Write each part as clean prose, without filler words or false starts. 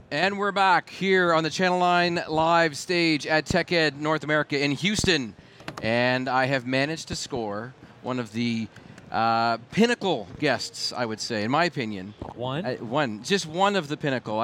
And we're back here on the Channel 9 live stage at TechEd North America in Houston. And I have managed to score one of the pinnacle guests, I would say, in my opinion. One? Just one of the pinnacle.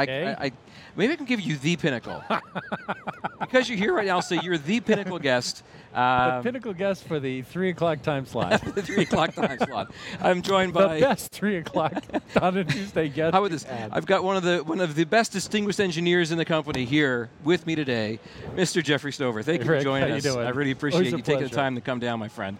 Maybe I can give you the pinnacle. Because you're here right now, I'll say you're the pinnacle guest. The pinnacle guest for the 3 o'clock time slot. The 3 o'clock time slot. I'm joined by the best 3 o'clock on a Tuesday guest. How about this? I've got one of the best distinguished engineers in the company here with me today, Mr. Jeffrey Stover. Thank you for joining us. I really appreciate you taking the time to come down, my friend.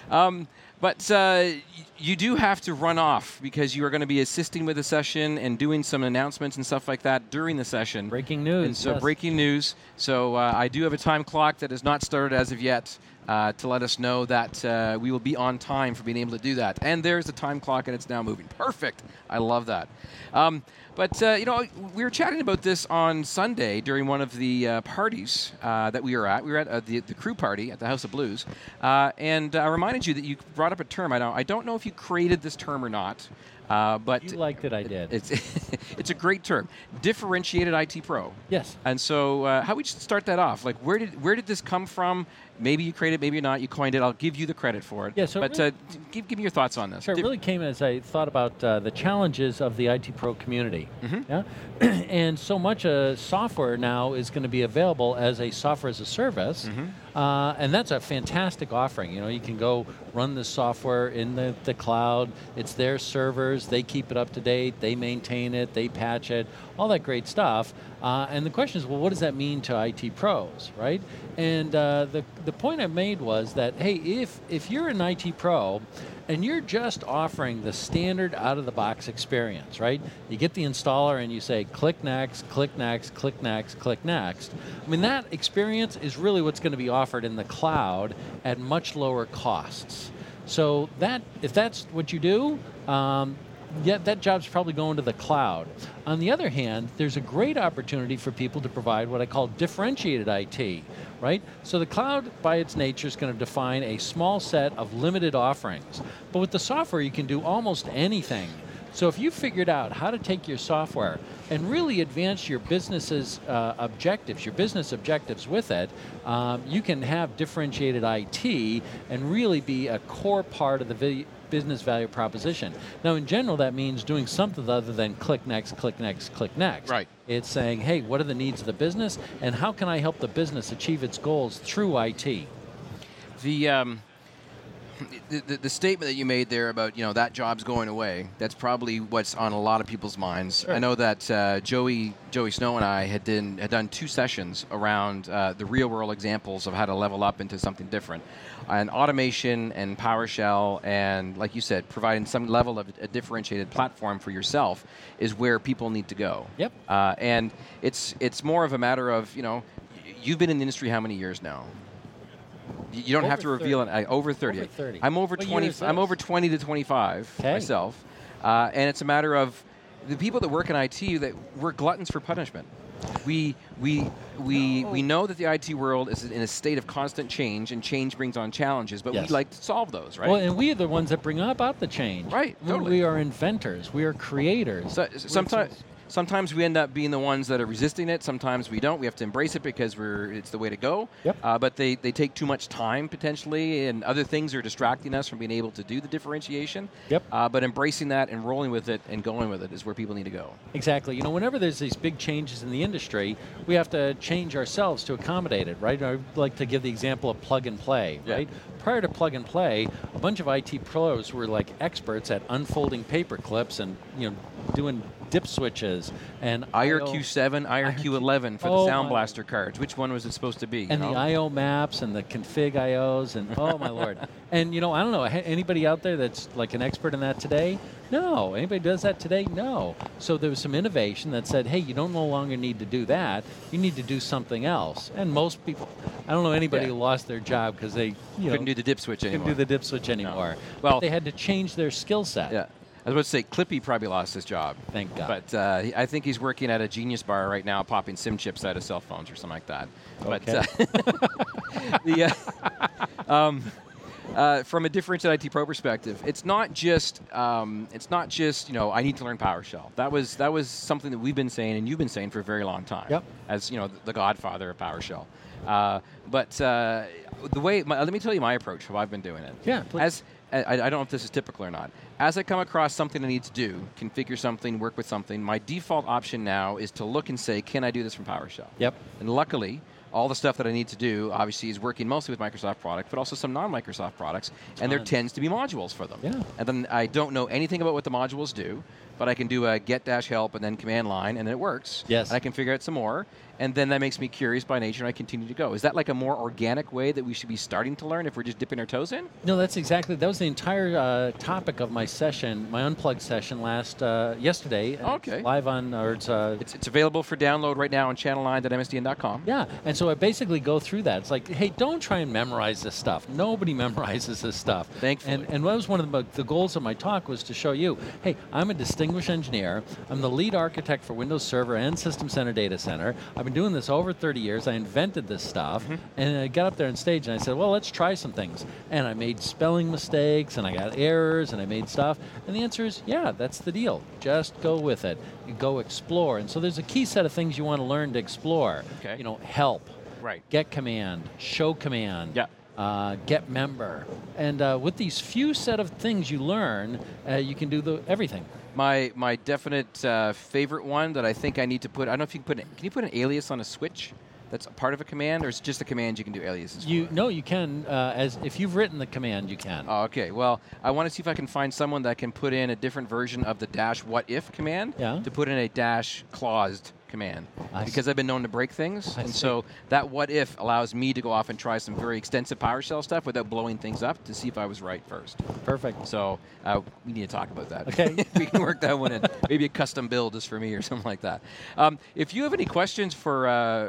But you do have to run off because you are going to be assisting with the session and doing some announcements and stuff like that during the session. Breaking news. And so breaking news. So I do have a time clock that has not started as of yet to let us know that we will be on time for being able to do that. And there's the time clock and it's now moving. Perfect. I love that. But we were chatting about this on Sunday during one of the parties that we were at. We were at the crew party at the House of Blues. And I reminded you that you brought up a term. I don't know if you created this term or not. But you liked it, I did. It's a great term. Differentiated IT Pro. Yes. And so how we just start that off? Like, where did this come from? Maybe you created it, maybe not. You coined it. I'll give you the credit for it. Yeah, so but really, give me your thoughts on this. Sure, it really came as I thought about the challenges of the IT Pro community. Mm-hmm. Yeah? And so much software now is going to be available as a software as a service. Mm-hmm. And that's a fantastic offering. You can go run the software in the cloud. It's their servers. They keep it up to date. They maintain it. They patch it. All that great stuff. And the question is, well, what does that mean to IT pros, right? And the point I made was that, hey, if you're an IT pro and you're just offering the standard out-of-the-box experience, right? You get the installer and you say, click next, click next, click next, click next. I mean, that experience is really what's going to be offered in the cloud at much lower costs. So if that's what you do, that job's probably going to the cloud. On the other hand, there's a great opportunity for people to provide what I call differentiated IT, right? So the cloud, by its nature, is going to define a small set of limited offerings. But with the software, you can do almost anything. So if you figured out how to take your software and really advance your business's objectives, your business objectives with it, you can have differentiated IT and really be a core part of the business value proposition. Now, in general, that means doing something other than click next, click next, click next. Right. It's saying, hey, what are the needs of the business, and how can I help the business achieve its goals through IT? The statement that you made there about that job's going away, that's probably what's on a lot of people's minds. Sure. I know that Joey Snow and I had done 2 sessions around the real world examples of how to level up into something different, and automation and PowerShell, and like you said, providing some level of a differentiated platform for yourself is where people need to go. Yep. And it's more of a matter of you've been in the industry how many years now? You don't have to reveal it. Over 30. Over 30. I'm over 20. I'm over 20 to 25 myself, and it's a matter of the people that work in IT that we're gluttons for punishment. We know that the IT world is in a state of constant change, and change brings on challenges. But Yes. we like to solve those, right? Well, and we are the ones that bring about the change. Right, totally. We are inventors. We are creators. So, sometimes we end up being the ones that are resisting it. Sometimes we don't. We have to embrace it because it's the way to go. Yep. But they take too much time potentially, and other things are distracting us from being able to do the differentiation. Yep. But embracing that and rolling with it and going with it is where people need to go. Exactly. Whenever there's these big changes in the industry, we have to change ourselves to accommodate it, right? I like to give the example of plug and play, right? Prior to plug and play, a bunch of IT pros were like experts at unfolding paper clips and doing dip switches and IRQ7, IRQ11 for the Sound Blaster cards. Which one was it supposed to be? And the I/O maps and the config I/Os and oh my lord. And I don't know, anybody out there that's like an expert in that today? No. Anybody does that today? No. So there was some innovation that said, hey, you don't no longer need to do that. You need to do something else. And most people, I don't know anybody who lost their job because they couldn't do the dip switch anymore. Couldn't do the dip switch anymore. No. Well, they had to change their skill set. Yeah. I was about to say, Clippy probably lost his job. Thank God. But I think he's working at a Genius Bar right now, popping SIM chips out of cell phones or something like that. Okay. But from a differentiated IT Pro perspective, it's not just I need to learn PowerShell. That was something that we've been saying and you've been saying for a very long time. Yep. As the godfather of PowerShell. Let me tell you my approach, how I've been doing it. Yeah, please. I don't know if this is typical or not. As I come across something I need to do, configure something, work with something, my default option now is to look and say, can I do this from PowerShell? Yep. And luckily, all the stuff that I need to do, obviously, is working mostly with Microsoft products, but also some non-Microsoft products, and there tends to be modules for them. Yeah. And then I don't know anything about what the modules do, but I can do a get-help and then command line, and it works. Yes. And I can figure out some more, and then that makes me curious by nature, and I continue to go. Is that like a more organic way that we should be starting to learn if we're just dipping our toes in? No, that was the entire topic of my session, my Unplugged session yesterday. Okay. It's live on, It's available for download right now on channel9.msdn.com. Yeah, and so I basically go through that. It's like, hey, don't try and memorize this stuff. Nobody memorizes this stuff. Thankfully. And what was one of the goals of my talk was to show you, hey, I'm a distinguished engineer. I'm the lead architect for Windows Server and System Center Data Center. I've been doing this over 30 years. I invented this stuff. And I got up there on stage and I said, well, let's try some things. And I made spelling mistakes and I got errors and I made stuff. And the answer is, yeah, that's the deal. Just go with it. You go explore. And so there's a key set of things you want to learn to explore. Okay. Help. Right. Get command, show command, get member. And with these few set of things you learn, you can do everything. My definite favorite one that I think I need to put, I don't know if you can you put an alias on a switch that's a part of a command, or is it just a command you can do aliases for? No, you can. If you've written the command, you can. Oh, okay. Well, I want to see if I can find someone that can put in a different version of the -what-if command to put in a -claused command, because I've been known to break things, and so that what-if allows me to go off and try some very extensive PowerShell stuff without blowing things up to see if I was right first. Perfect. So we need to talk about that. Okay. We can work that one in. Maybe a custom build just for me or something like that. If you have any questions for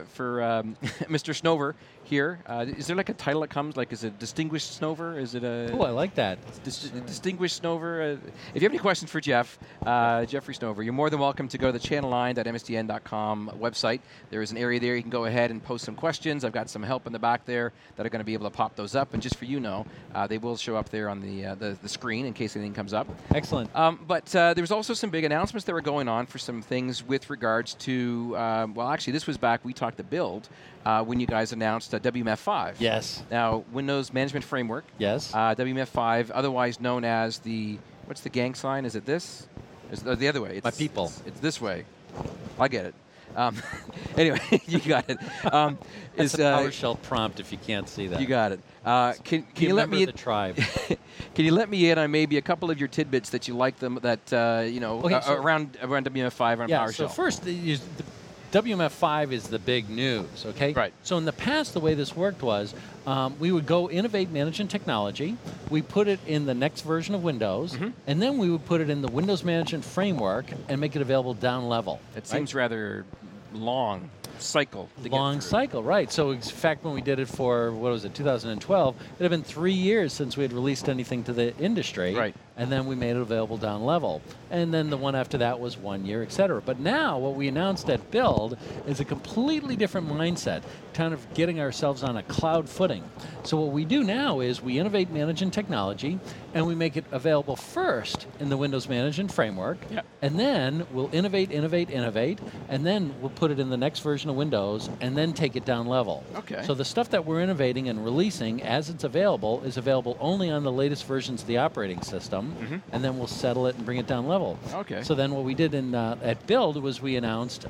Mr. Snover here, is there like a title that comes? Like, is it Distinguished Snover? Is it a... Oh, I like that. Distinguished Snover. If you have any questions for Jeff, Jeffrey Snover, you're more than welcome to go to the channel9.msdn.com website. There is an area there you can go ahead and post some questions. I've got some help in the back there that are going to be able to pop those up. And just for they will show up there on the screen in case anything comes up. Excellent. But there was also some big announcements that were going on for some things with regards to, actually, this was back, we talked to Build, when you guys announced WMF5. Yes. Now, Windows Management Framework. Yes. WMF5, otherwise known as what's the gang sign? Is it this? Is it the other way? My people. It's this way. I get it. Anyway, you got it. It's a PowerShell prompt if you can't see that. You got it. Can you let me the tribe? Can you let me in on maybe a couple of your tidbits that you like them around WMF5 on PowerShell? So first, the WMF5 is the big news, okay? Right. So in the past, the way this worked was we would go innovate, manage, and technology. We put it in the next version of Windows, and then we would put it in the Windows Management Framework and make it available down level. It seems rather long cycle. Long cycle, right. So in fact, when we did it for, 2012, it had been 3 years since we had released anything to the industry. Right. And then we made it available down level. And then the one after that was 1 year, et cetera. But now what we announced at Build is a completely different mindset, kind of getting ourselves on a cloud footing. So what we do now is we innovate, manage, and technology, and we make it available first in the Windows Management Framework. Yep. And then we'll innovate, and then we'll put it in the next version of Windows, and then take it down level. Okay. So the stuff that we're innovating and releasing as it's available is available only on the latest versions of the operating system, and then we'll settle it and bring it down level. Okay. So then what we did at Build was we announced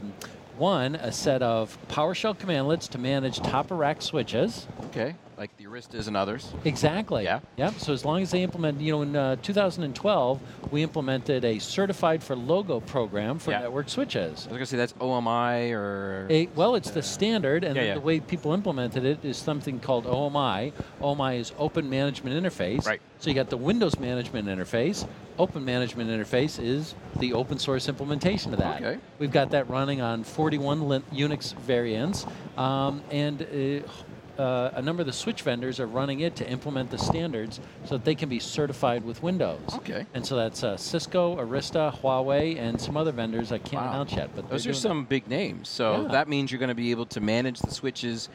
a set of PowerShell commandlets to manage top-of-rack switches. Okay, like the Aristas and others. Exactly. Yeah. Yep. So as long as they implement, in 2012, we implemented a certified for logo program for network switches. I was going to say that's OMI or... It's the standard, and the way people implemented it is something called OMI. OMI is Open Management Interface. Right. So you got the Windows Management Interface. Open Management Interface is the open source implementation of that. Okay. We've got that running on 41 Unix variants, and a number of the switch vendors are running it to implement the standards so that they can be certified with Windows. Okay. And so that's Cisco, Arista, Huawei, and some other vendors I can't announce yet. But those are some big names. So that means you're going to be able to manage the switches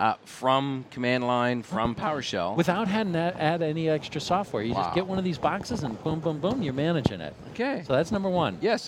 from command line, from PowerShell. Without having to add any extra software. You just get one of these boxes and boom, boom, boom, you're managing it. Okay. So that's number one. Yes.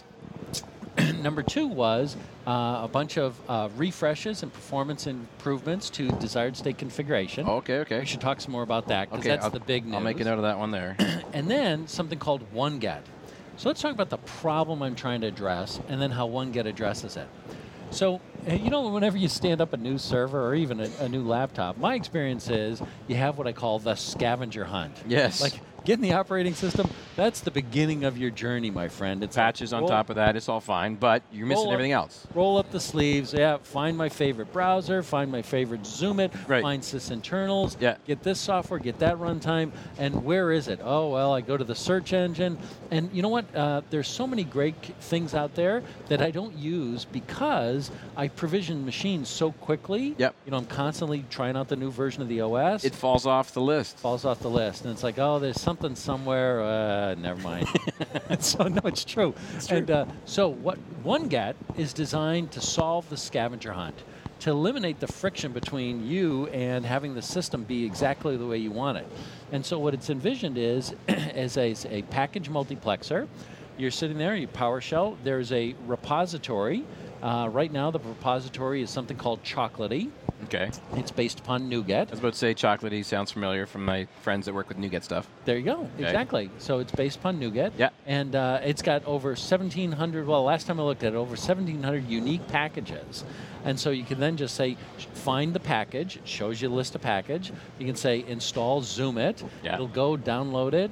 Number two was a bunch of refreshes and performance improvements to desired state configuration. Okay. We should talk some more about that because that's the big news. I'll make a note of that one there. And then something called OneGet. So let's talk about the problem I'm trying to address and then how OneGet addresses it. So, whenever you stand up a new server or even a new laptop, my experience is you have what I call the scavenger hunt. Yes. Like, getting the operating system, that's the beginning of your journey, my friend. It's patches on top of that, it's all fine, but you're missing everything else. Roll up the sleeves, find my favorite browser, find my favorite Zoomit, find sysinternals, get this software, get that runtime, and where is it? Oh, well, I go to the search engine, and you know what? There's so many great things out there that I don't use because I provision machines so quickly. Yep. I'm constantly trying out the new version of the OS. It falls off the list. And it's like, oh, there's something somewhere. Never mind. So no, it's true. It's true. And so what OneGet is designed to solve the scavenger hunt, to eliminate the friction between you and having the system be exactly the way you want it. And so what it's envisioned is as a package multiplexer. You're sitting there, you PowerShell. There's a repository. Right now, the repository is something called Chocolatey. Okay. It's based upon NuGet. I was about to say Chocolatey sounds familiar from my friends that work with NuGet stuff. There you go. Okay. Exactly. So it's based upon NuGet. Yeah. And it's got over 1,700, well, last time I looked at it, over 1,700 unique packages. And so you can then just say, find the package. It shows you a list of package. You can say, install Zoomit. Yeah. It'll go download it,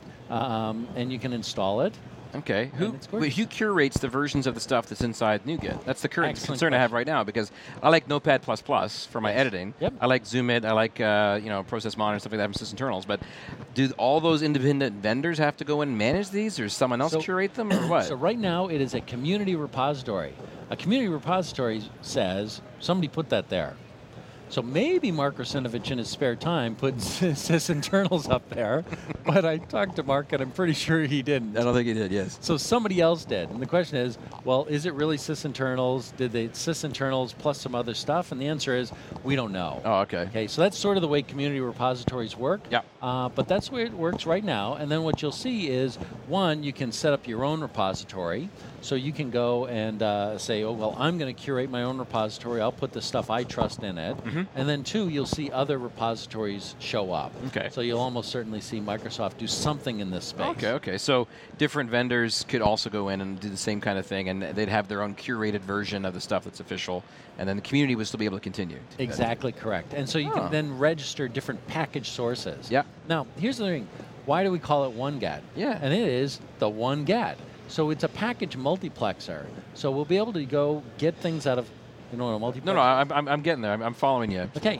and you can install it. Okay. Who curates the versions of the stuff that's inside NuGet? That's the current concern I have right now because I like Notepad++ for my editing. Yep. I like Zoomit. I like Process Monitor, stuff like that from sysinternals. But do all those independent vendors have to go in and manage these, or does someone else curate them, or what? So right now it is a community repository. A community repository says somebody put that there. So maybe Mark Russinovich in his spare time put sysinternals up there, but I talked to Mark and I'm pretty sure he didn't. I don't think he did, yes. So somebody else did. And the question is, well, is it really sysinternals? Did they sysinternals plus some other stuff? And the answer is, we don't know. Oh, okay. Okay, so that's sort of the way community repositories work. Yeah. But that's the way it works right now. And then what you'll see is, one, you can set up your own repository. So you can go and say, oh, well, I'm going to curate my own repository. I'll put the stuff I trust in it. Mm-hmm. And then, two, you'll see other repositories show up. Okay. So you'll almost certainly see Microsoft do something in this space. Okay. So different vendors could also go in and do the same kind of thing, and they'd have their own curated version of the stuff that's official, and then the community would still be able to continue. Exactly correct. And so you can then register different package sources. Yeah. Now, here's the thing. Why do we call it OneGet? Yeah. And it is the OneGet. So it's a package multiplexer. So we'll be able to go get things out of, a multiplexer. No, I'm getting there. I'm following you. Okay.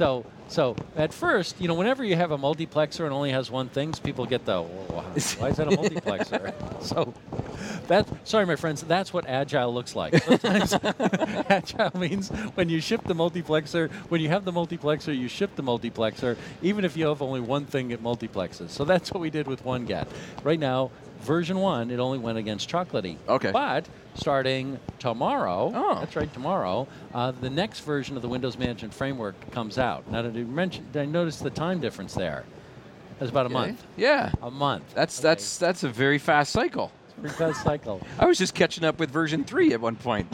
So at first, whenever you have a multiplexer and only has one thing, people get the, why is that a multiplexer? So sorry, my friends, that's what Agile looks like. Sometimes Agile means when you ship the multiplexer, when you have the multiplexer, you ship the multiplexer, even if you have only one thing it multiplexes. So that's what we did with OneGet. Right now, version 1, it only went against Chocolatey. Okay. But starting tomorrow, that's right, tomorrow, the next version of the Windows Management Framework comes out. Now, did I notice the time difference there? It's about a month. Yeah. A month. That's a very fast cycle. Pretty fast cycle. I was just catching up with version 3 at one point.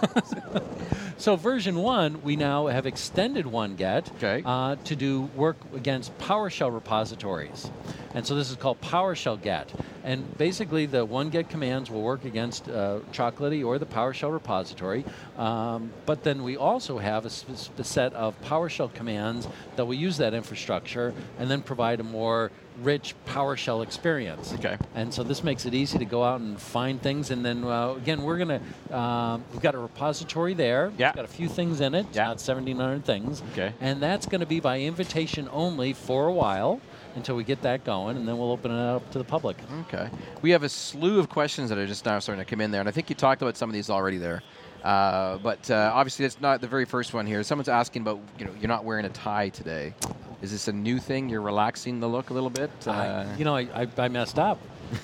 So version 1, we now have extended OneGet to do work against PowerShell repositories. And so this is called PowerShell Get. And basically the OneGet commands will work against Chocolatey or the PowerShell repository. But then we also have a set of PowerShell commands that will use that infrastructure and then provide a more rich PowerShell experience. Okay. And so this makes it easy to go out and find things. And then again, we've got a repository there. Yeah. It's got a few things in it. It's not 1,700 things. Okay. And that's going to be by invitation only for a while until we get that going, and then we'll open it up to the public. Okay. We have a slew of questions that are just now starting to come in there, and I think you talked about some of these already there. But obviously, that's not the very first one here. Someone's asking about, you're not wearing a tie today. Is this a new thing? You're relaxing the look a little bit? I messed up.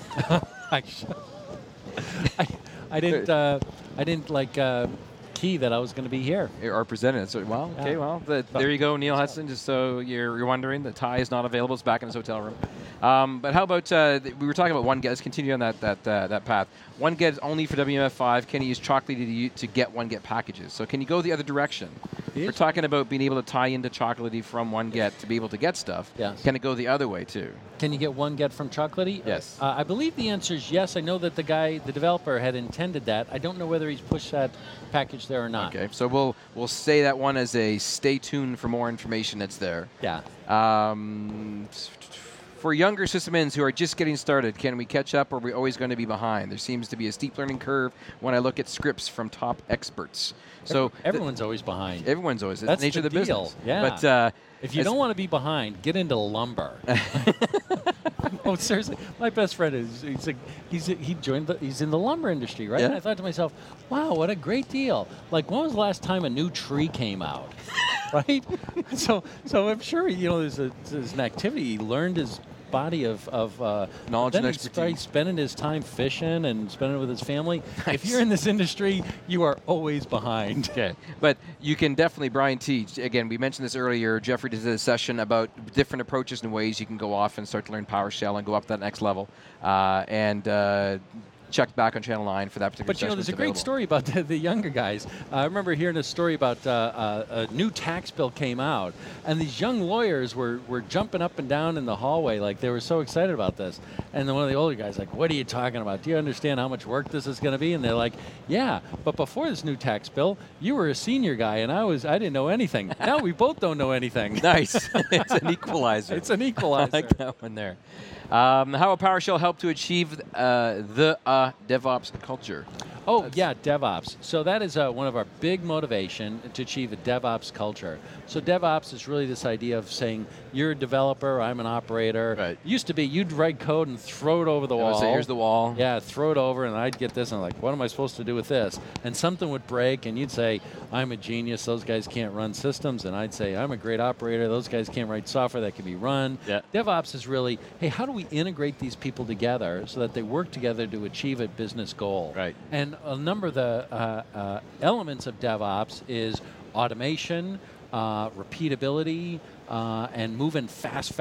I didn't key that I was going to be here. Or presented. So, there you go, Neil Hudson. Just so you're wondering, the tie is not available. It's back in his hotel room. But how about, we were talking about one get. Let's continue on that path. One get is only for WMF5. Can you use Chocolatey to get one get packages? So can you go the other direction? We're talking about being able to tie into Chocolatey from one get to be able to get stuff. Yes. Can it go the other way too? Can you get one get from Chocolatey? Yes. I believe the answer is yes. I know that the developer had intended that. I don't know whether he's pushed that package there or not. Okay, so we'll say that one as a stay tuned for more information that's there. Yeah. For younger sysadmins who are just getting started, can we catch up or are we always going to be behind? There seems to be a steep learning curve when I look at scripts from top experts. So everyone's always behind. Everyone's always. That's the nature of the deal. business. Yeah. But if you don't want to be behind, get into lumber. Oh, seriously, my best friend he's in the lumber industry, right? Yeah. And I thought to myself, wow, what a great deal! Like, when was the last time a new tree came out? Right? So I'm sure there's an activity. He learned his body of knowledge and expertise. He's spending his time fishing and spending it with his family. Nice. If you're in this industry, you are always behind. Okay, but you can definitely, Brian T. Again, we mentioned this earlier. Jeffrey did a session about different approaches and ways you can go off and start to learn PowerShell and go up to that next level. Check back on Channel 9 for that particular session. But there's a great story about the younger guys. I remember hearing a story about a new tax bill came out, and these young lawyers were jumping up and down in the hallway like they were so excited about this. And then one of the older guys like, "What are you talking about? Do you understand how much work this is going to be?" And they're like, "Yeah, but before this new tax bill, you were a senior guy, and I didn't know anything. Now we both don't know anything." Nice. It's an equalizer. It's an equalizer. I like that one there. How will PowerShell help to achieve the DevOps culture? Oh, yeah, DevOps. So that is one of our big motivation to achieve a DevOps culture. So DevOps is really this idea of saying, you're a developer, I'm an operator. Right. Used to be, you'd write code and throw it over the wall. Say, here's the wall. Yeah, throw it over, and I'd get this, and I'm like, what am I supposed to do with this? And something would break, and you'd say, I'm a genius, those guys can't run systems, and I'd say, I'm a great operator, those guys can't write software that can be run. Yeah. DevOps is really, hey, how do we integrate these people together so that they work together to achieve a business goal? Right. And a number of the elements of DevOps is automation, repeatability, and moving fast.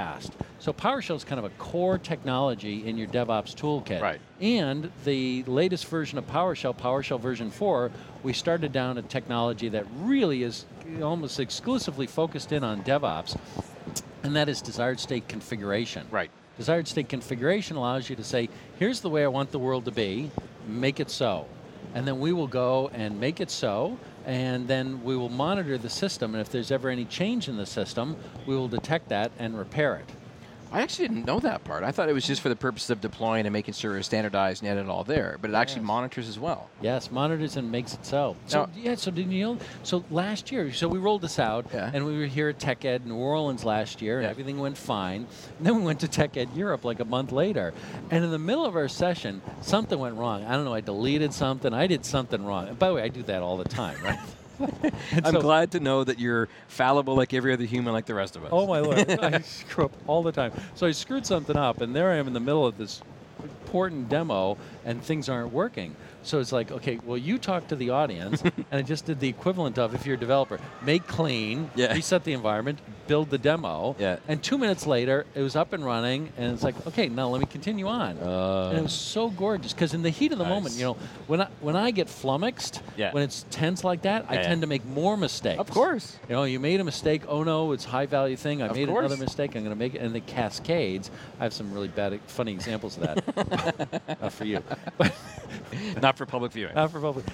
So PowerShell is kind of a core technology in your DevOps toolkit. Right. And the latest version of PowerShell, PowerShell version 4, we started down a technology that really is almost exclusively focused in on DevOps, and that is desired state configuration. Right. Desired state configuration allows you to say, here's the way I want the world to be, make it so. And then we will go and make it so, and then we will monitor the system, and if there's ever any change in the system, we will detect that and repair it. I actually didn't know that part. I thought it was just for the purpose of deploying and making sure it was standardized and had it all there, but it actually monitors as well. Yes, monitors and makes it so. So did you know? So last year, we rolled this out, and we were here at TechEd New Orleans last year, and everything went fine. And then we went to TechEd Europe like a month later, and in the middle of our session, something went wrong. I don't know, I deleted something, I did something wrong. And by the way, I do that all the time, right? I'm glad to know that you're fallible like every other human like the rest of us. Oh, my Lord. I screw up all the time. So I screwed something up, and there I am in the middle of this important demo, and things aren't working. So it's like, okay, well, you talk to the audience, and I just did the equivalent of, if you're a developer, make clean, reset the environment, build the demo, and 2 minutes later, it was up and running, and it's like, okay, now let me continue on. And it was so gorgeous, because in the heat of the moment, when I get flummoxed, when it's tense like that, I tend to make more mistakes. Of course. You made a mistake, oh no, it's a high-value thing, I made another mistake, I'm going to make it, and it cascades. I have some really funny examples of that. Not for you. But not for public viewing. Not for public.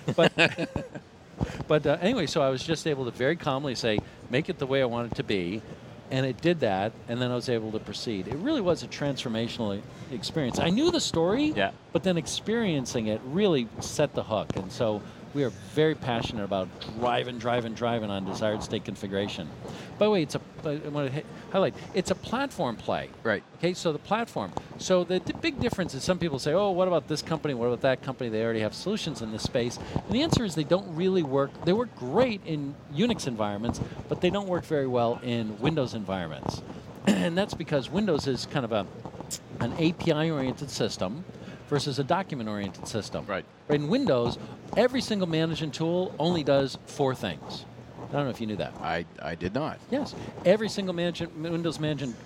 But anyway, so I was just able to very calmly say, make it the way I want it to be, and it did that, and then I was able to proceed. It really was a transformational experience. I knew the story, but then experiencing it really set the hook, and so we are very passionate about driving on desired state configuration. By the way, highlight. It's a platform play. Right. Okay, so the platform. So the big difference is some people say, oh, what about this company? What about that company? They already have solutions in this space. And the answer is they don't really work. They work great in Unix environments, but they don't work very well in Windows environments. And that's because Windows is kind of an API-oriented system versus a document-oriented system. Right. In Windows, every single management tool only does 4 things. I don't know if you knew that. I did not. Yes. Every single Linux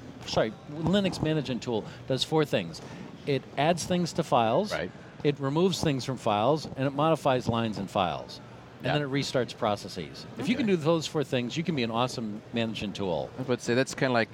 management tool does 4 things. It adds things to files. Right. It removes things from files, and it modifies lines in files. And Yeah. then it restarts processes. If you can do those 4 things, you can be an awesome management tool. I would say that's kind of like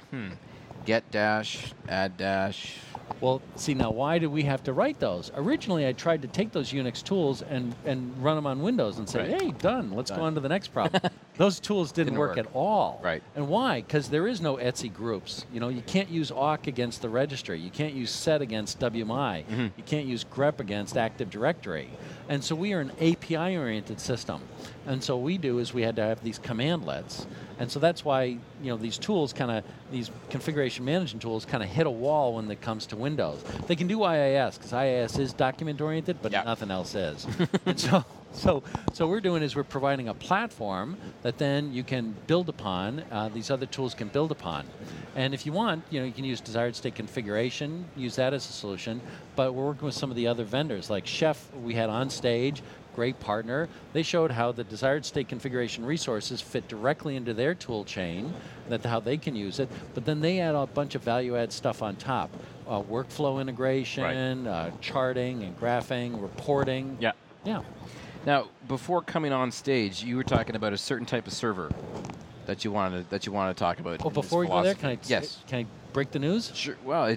get dash, add dash. Well, see, now why do we have to write those? Originally, I tried to take those Unix tools and run them on Windows and say, Right. hey, done. Let's Done. go on to the next problem. Those tools didn't work at all. Right. And why? Because there is no Etsy groups. You know, you can't use awk against the registry. You can't use set against WMI. You can't use grep against Active Directory. And so we are an API-oriented system. And so what we do is we had to have these commandlets. And so that's why, these tools these configuration management tools kind of hit a wall when it comes to Windows. They can do IIS, because IIS is document-oriented, but nothing else is. And so what we're doing is we're providing a platform that then you can build upon, these other tools can build upon. And if you want, you can use desired state configuration, use that as a solution, but we're working with some of the other vendors, like Chef we had on stage, great partner. They showed how the desired state configuration resources fit directly into their tool chain, how they can use it, but then they add a bunch of value-add stuff on top. Workflow integration, charting and graphing, reporting. Yeah. Yeah. Now, before coming on stage, you were talking about a certain type of server that you wanted to talk about. Well, before we go there, can I break the news? Sure. Well,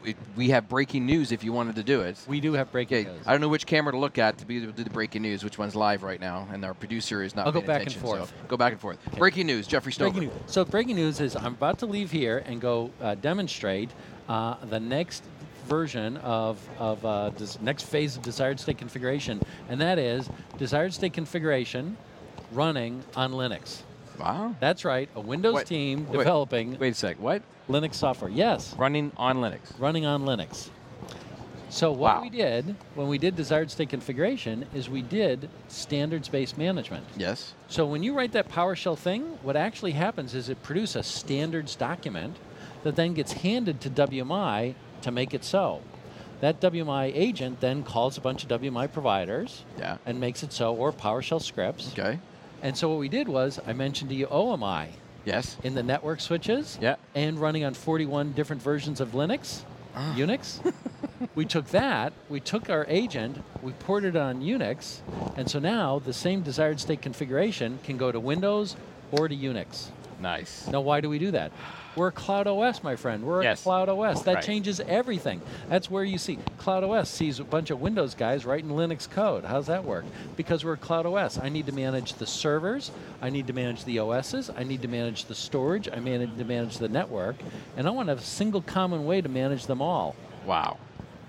we have breaking news if you wanted to do it. We do have breaking Okay. news. I don't know which camera to look at to be able to do the breaking news, which one's live right now, and our producer is not I'll go paying back and attention, forth. so go back and forth. Okay. Breaking news, Jeffrey Stover. Breaking news. So breaking news is I'm about to leave here and go demonstrate the next version of this next phase of desired state configuration, and that is desired state configuration running on Linux. Wow. That's right, a Windows team developing Wait a sec. What? Linux software. Yes, Running on Linux. running on Linux. So what we did when we did desired state configuration is we did standards-based management. Yes. So when you write that PowerShell thing, what actually happens is it produces a standards document that then gets handed to WMI to make it so. That WMI agent then calls a bunch of WMI providers and makes it so, or PowerShell scripts. Okay. And so what we did was, I mentioned to you OMI Yes. in the network switches and running on 41 different versions of Linux, Unix. We took our agent, we ported it on Unix, and so now the same desired state configuration can go to Windows or to Unix. Nice. Now, why do we do that? We're a Cloud OS, my friend. We're a Cloud OS. That changes everything. That's where you see Cloud OS sees a bunch of Windows guys writing Linux code. How's that work? Because we're a Cloud OS. I need to manage the servers. I need to manage the OSs. I need to manage the storage. I need to manage the network. And I want to have a single common way to manage them all. Wow.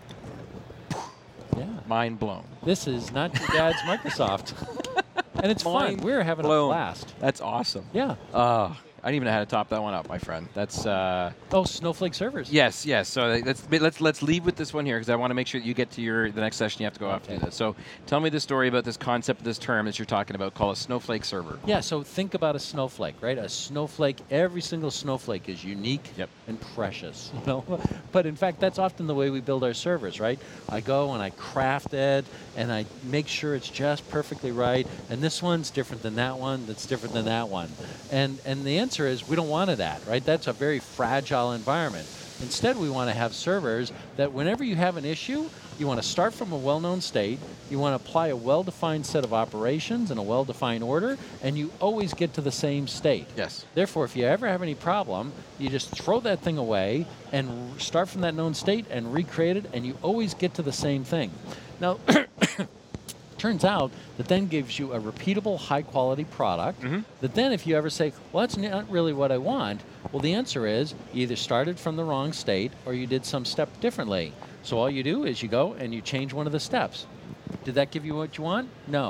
Yeah. Mind blown. This is not your dad's Microsoft. And it's fun. We're having a blast. That's awesome. Yeah. I didn't even know how to top that one up, my friend. That's Snowflake servers. Yes. So let's leave with this one here because I want to make sure that you get to the next session. You have to go after this. So tell me the story about this concept, this term that you're talking about, called a snowflake server. Yeah. So think about a snowflake, right? A snowflake. Every single snowflake is unique and precious. But in fact, that's often the way we build our servers, right? I go and I craft it and I make sure it's just perfectly right. And this one's different than that one. That's different than that one. And the answer is we don't want that, right? That's a very fragile environment. Instead, we want to have servers that whenever you have an issue, you want to start from a well-known state, you want to apply a well-defined set of operations in a well-defined order, and you always get to the same state. Yes. Therefore, if you ever have any problem, you just throw that thing away and start from that known state and recreate it, and you always get to the same thing. Now, turns out that then gives you a repeatable, high-quality product that then if you ever say, well, that's not really what I want, well, the answer is you either started from the wrong state or you did some step differently. So all you do is you go and you change one of the steps. Did that give you what you want? No.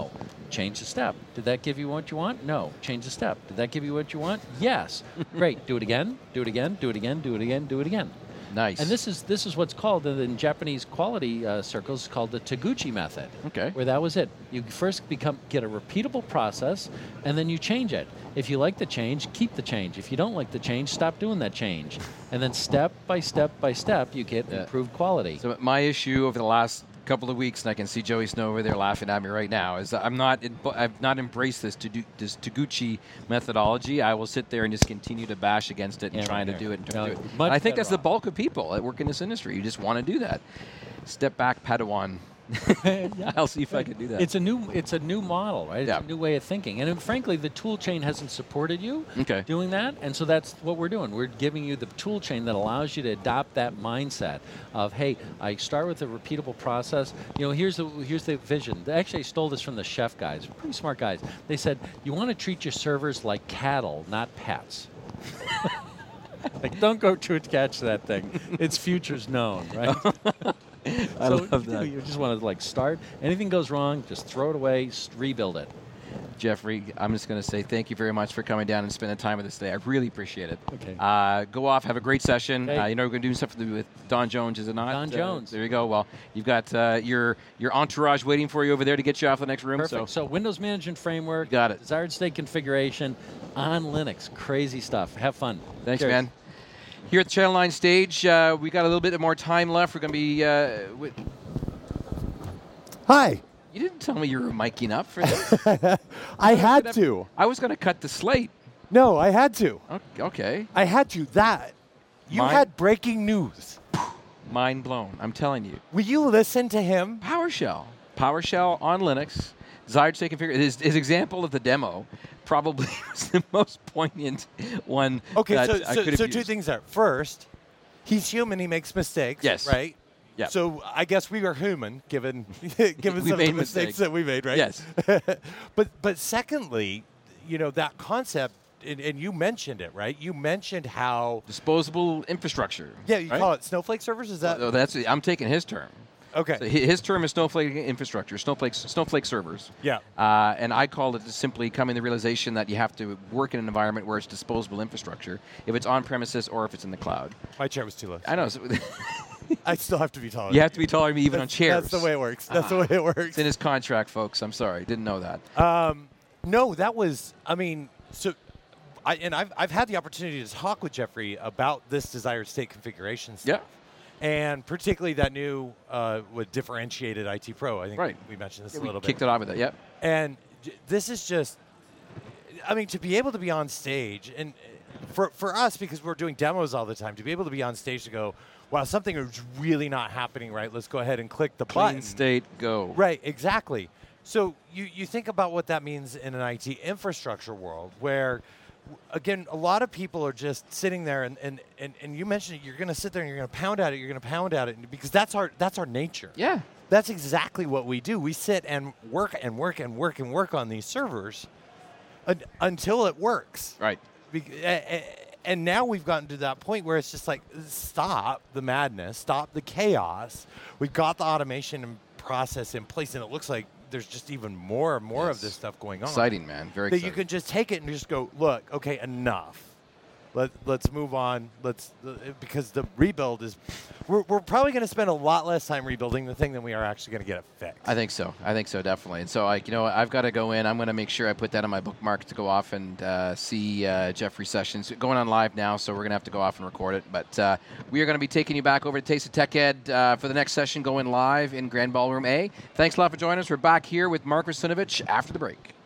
Change the step. Did that give you what you want? No. Change the step. Did that give you what you want? Yes. Great. Do it again. Do it again. Do it again. Do it again. Do it again. Nice. And this is what's called in Japanese quality circles called the Taguchi method. Okay. Where that was it. You first get a repeatable process, and then you change it. If you like the change, keep the change. If you don't like the change, stop doing that change. And then step by step by step, you get improved quality. So my issue over the last couple of weeks, and I can see Joey Snow over there laughing at me right now, is that I've not embraced this Taguchi methodology. I will sit there and just continue to bash against it and trying to do it. And I think that's the bulk of people that work in this industry. You just want to do that. Step back, Padawan. I'll see if I can do that. It's a new model, right? It's a new way of thinking. And frankly, the tool chain hasn't supported you doing that. And so that's what we're doing. We're giving you the tool chain that allows you to adopt that mindset of, hey, I start with a repeatable process. Here's the vision. Actually, I stole this from the chef guys, pretty smart guys. They said, you want to treat your servers like cattle, not pets. Like, don't go to catch that thing. Its future's known, right? I love that. You just want to start. Anything goes wrong, just throw it away, rebuild it. Jeffrey, I'm just going to say thank you very much for coming down and spending time with us today. I really appreciate it. Okay. Go off, have a great session. Okay. We're going to do something with Don Jones, is it not? Don Jones. There you go. Well, you've got your entourage waiting for you over there to get you off the next room. Perfect. So Windows Management Framework, got it. Desired state configuration on Linux. Crazy stuff. Have fun. Thanks, Cheers. man. Here at the Channel 9 stage, we got a little bit more time left. We're going to be... Hi. You didn't tell me you were miking up for this. I had to. I was going to cut the slate. No, I had to. Okay. I had to. You had breaking news. Mind blown. I'm telling you. Will you listen to him? PowerShell on Linux. Desired state configuration. His example of the demo probably was the most poignant one. Okay, that I could have so used. two things there. First, he's human. He makes mistakes. Yes. Right. Yeah. So I guess we are human, given some of the mistakes that we made, right? Yes. but secondly, that concept, and you mentioned it, right? You mentioned how disposable infrastructure. Yeah, you call it Snowflake servers. Is that? I'm taking his term. Okay. So his term is Snowflake infrastructure, Snowflake servers. Yeah. And I call it simply coming to the realization that you have to work in an environment where it's disposable infrastructure, if it's on premises or if it's in the cloud. My chair was too low. I know. I still have to be taller. You have to be taller than me even on chairs. That's the way it works. That's the way it works. It's in his contract, folks. I'm sorry. Didn't know that. No, that was, I've had the opportunity to talk with Jeffrey about this desired state configuration stuff. Yeah. And particularly that new with differentiated IT Pro. I think we mentioned this a little bit. Kicked it off with it, yep. And this is just, to be able to be on stage, and for us, because we're doing demos all the time, to be able to be on stage to go, wow, something is really not happening right, let's go ahead and click the button. Clean state, go. Right, exactly. So you think about what that means in an IT infrastructure world where, again, a lot of people are just sitting there and you mentioned it, you're going to sit there and you're going to pound at it, because that's our nature. Yeah. That's exactly what we do. We sit and work on these servers until it works. Right. And now we've gotten to that point where it's just like, stop the madness, stop the chaos. We've got the automation and process in place, and it looks like there's just even more and more of this stuff going on. Exciting, man. Very exciting. That you can just take it and just go, look, okay, enough. Let's move on. Because the rebuild is, we're probably going to spend a lot less time rebuilding the thing than we are actually going to get it fixed. I think so, definitely. And so, I've got to go in. I'm going to make sure I put that on my bookmark to go off and see Jeffrey's sessions. Going on live now, so we're going to have to go off and record it. But we are going to be taking you back over to Taste of Tech Ed for the next session going live in Grand Ballroom A. Thanks a lot for joining us. We're back here with Mark Russinovich after the break.